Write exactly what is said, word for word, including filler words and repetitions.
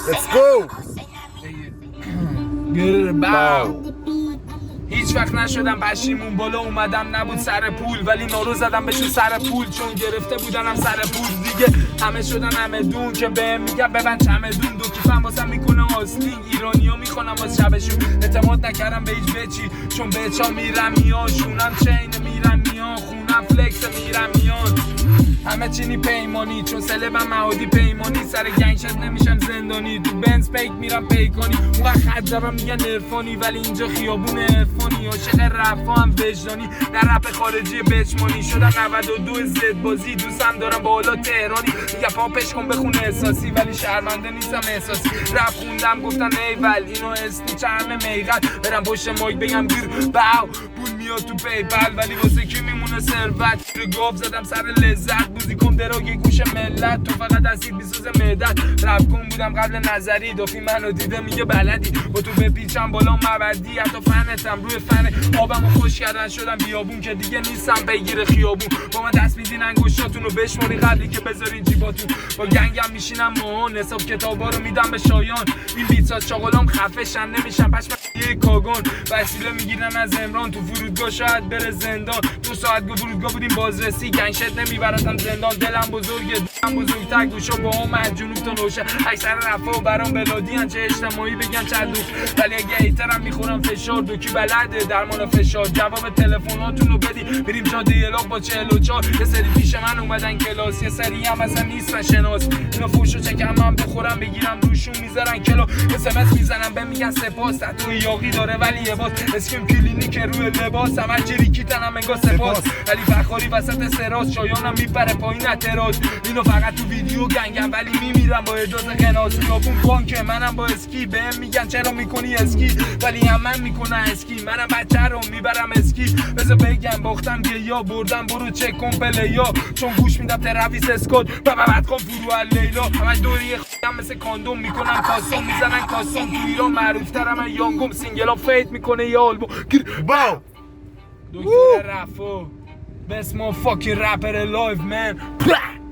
Let's go. گرباو هیچ وقت نشدم پشیمون، بالا اومدم نبود سر پول، ولی نارو زدم بهشون سر پول، چون گرفته بودنم سر پول دیگه. همه شدن همه دون که بهم میگم ببند چمدون، دو کیفم واسم میکنه آستین، ایرانیو میخونم واسه شبشون. اعتماد نکردم به هیچ بچی، چون بچا میرم میان، شونم چین میرم میان، خونم فلکس میرم میان، همه چینی پیمانی، چون سلبم معادی پیمانی، سر گنگ شد نمیشم زندانی، تو بنز پیک میرم پیکانی، اون خط زبم میگن عرفانی، ولی اینجا خیابون عرفانی، عاشق رفا هم وجدانی، نه رپ خارجی بچمانی، شدم نود و دو زد بازی، دوستم دارم با حالا تهرانی، میگه پاپش کن بخون احساسی، ولی شرمنده نیستم احساسی، رپ خوندم گفتن ایول اینو اسمی چرم میغل، برم پشت مایک بگم گیر باو پول میاد تو پیپل، ولی واسه کی میمونه ثروت، گاف زدم سر لذت، موزیکم دراگ گوش ملت، تو فقط اسید میسوزه معدت، رپ کن بودم قبل نظری، دافی منو دیده میگه بلدی، با تو بپیچم بالا مبدی، حتی فنتم روی فن آبمو خوش کردن شدم بیابون، که دیگه نیستم بگیر خیابون، با من دست میدین انگشتاتونو بشماری قبلی که بذارین جیباتون، با گنگم میشینم مهون، حساب کتابا رو میدم به شایان، این بیتسا چاغلام خفشن نمیشم پشم یه کاگون، وسیله میگیرن از امران، تو فرودگاه شاید بره زندان، دو ساعت گو فرودگاه بودیم بازرسی، گنشت نمیبرتم زندان، دلم بزرگه دلم بزرگتر، گوشا با هم از جنوب تا نوشه، اکثر رفا و برام بلادی هن، چه اجتماعی بگن چه دوست، ولی اگه ایترم میخورم فشار، دوکی بلده درمان فشار، جواب تلفناتون رو بدی بریم جاده الاغ با چهل و چهار، یه سری پیش من اومدن کلاس، یه سری هم اصلا نیستن شناس، اینو فوشو چکم هم بخورم بگیرم روشون میذارن کلا، اسمس میزنم به میگن سپاس، تو یاقی داره ولی یه باز، اسکیم کلینیک روی لباس، همه جری کیتنم انگار سپاس، ولی فخاری وسط سراز، شایانم میپره پایین اعتراض، اینو فقط تو ویدیو گنگم ولی میمیرم با اجازه قناس، خیابون بانکه منم با اسکی، بهم میگن چرا میکنی اسکی، ولی هم من میکنه اسکی، منم بچه رو میبرم اسکی، بذار بگم باختم گیا بردم، برو چک کن پلیا، چون گوش میدم ترویس اسکوت و بعد کن فرو لیلا، همه دوری خودم مثل کاندوم میکنم کاسوم، میزنن کاسوم، تو ایران معروف ترم من یانگوم، سینگلا فیت میکنه یا آلبوم باو دکتر رفو best motherfucking rapper alive man.